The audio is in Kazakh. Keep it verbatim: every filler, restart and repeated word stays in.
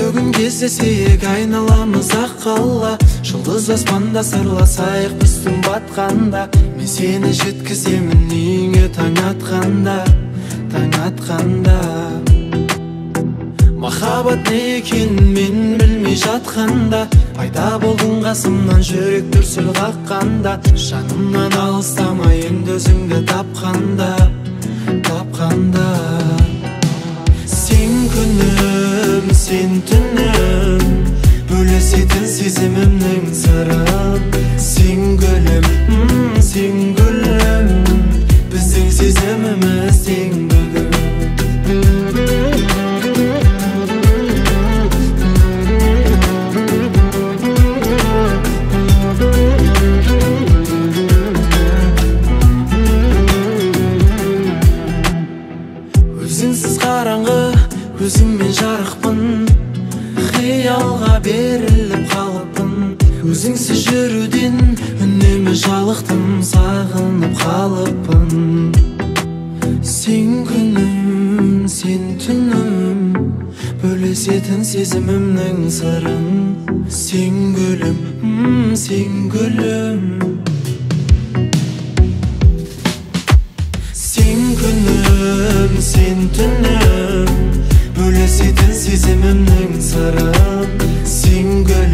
бүгін кездесейік, айналамыз ақ қала. Жұлдыз аспанда сырласайық біздің батқанда. Мен сені жеткіземін үйіңе таң атқанда, таң атқанда. Махаббат не екенін мен білмей жатқанда, пайда болдың қасымнан, жүрек дүрсіл қаққанда. Жанымнан алыстамай енді өзіңді тапқанда, тапқанда. Сен күнім, сен түнім, бөлісетін сезімімнің сырын. Сен гүлім, сен гүлім, біздің сезіміміз тең бүгін. Өзіңсіз қараңғы, өзіңмен жарықпын, қиялға беріліп қалыппын. Өзіңсіз жүруден үнемі жалықтым, сағынып қалыппын. Сен күнім, сен түнім, бөлісетін сезімімнің сырын. Сен гүлім, сен гүлім, сен күнім, сен түнім, бөлісетін сезімімнің сырын. Сен гүлім,